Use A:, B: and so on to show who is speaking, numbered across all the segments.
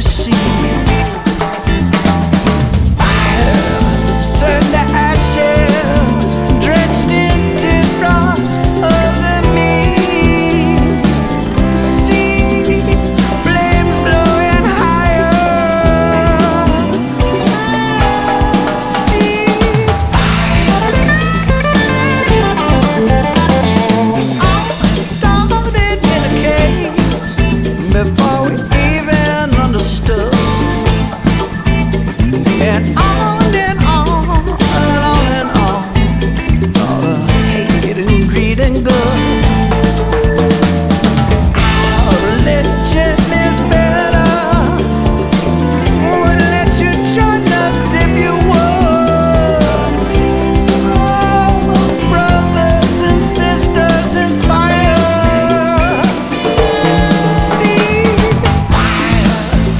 A: see. Fires turn to ashes, drenched in teardrops of the mean. See flames glowing higher. Cease fire. All started in a cage before we even understood. And on and on and on, all the hate and greed and good. Our religion is better. Would let you join us if you would. Oh, brothers and sisters, inspire. Cease fire.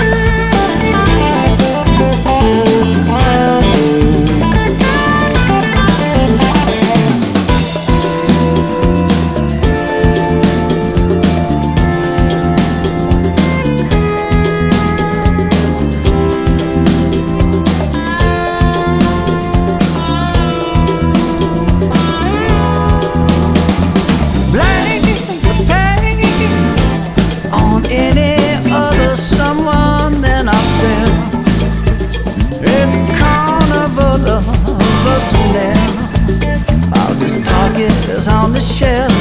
A: Blame the pain on any other someone than ourselves. It's a carnival of us now. I'll just target us on the shelf.